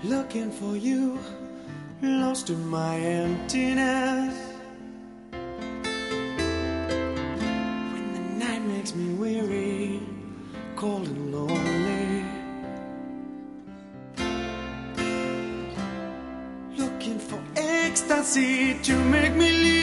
looking for you, lost in my emptiness. When the night makes me weary, cold and lonely, looking for ecstasy to make me leave.